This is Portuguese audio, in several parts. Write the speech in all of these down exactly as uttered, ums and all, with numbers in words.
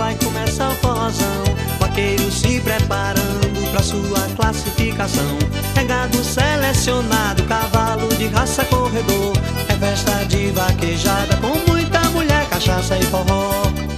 vai começar o forrozão. Vaqueiro se preparando pra sua classificação. É gado selecionado, cavalo de raça corredor. É festa de vaquejada com muita mulher, cachaça e forró.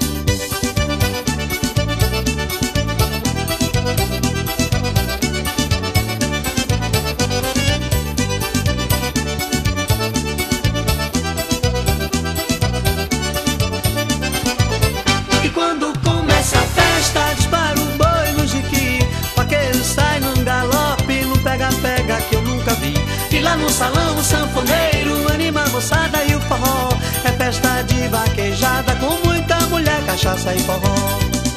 E lá no salão o sanfoneiro anima a moçada e o forró. É festa de vaquejada com muita mulher, cachaça e forró.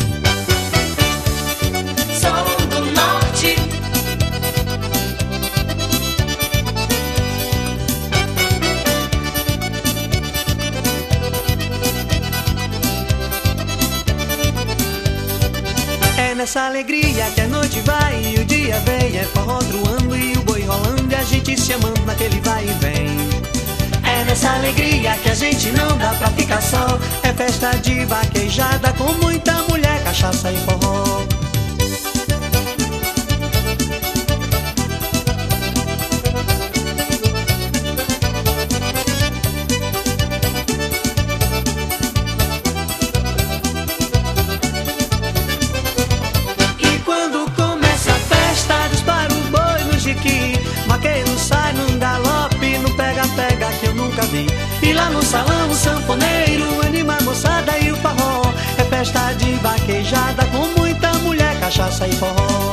Sou do norte. É nessa alegria que a noite vai e o dia vem. É forró truando e o boi rolando e a gente se amando naquele vai e vem. É nessa alegria que a gente não dá pra ficar só. É festa de vaquejada com muita mulher, cachaça e forró. Vaqueiro sai num galope, no pega-pega que eu nunca vi. E lá no salão o sanfoneiro anima a moçada e o forró. É festa de vaquejada com muita mulher, cachaça e forró.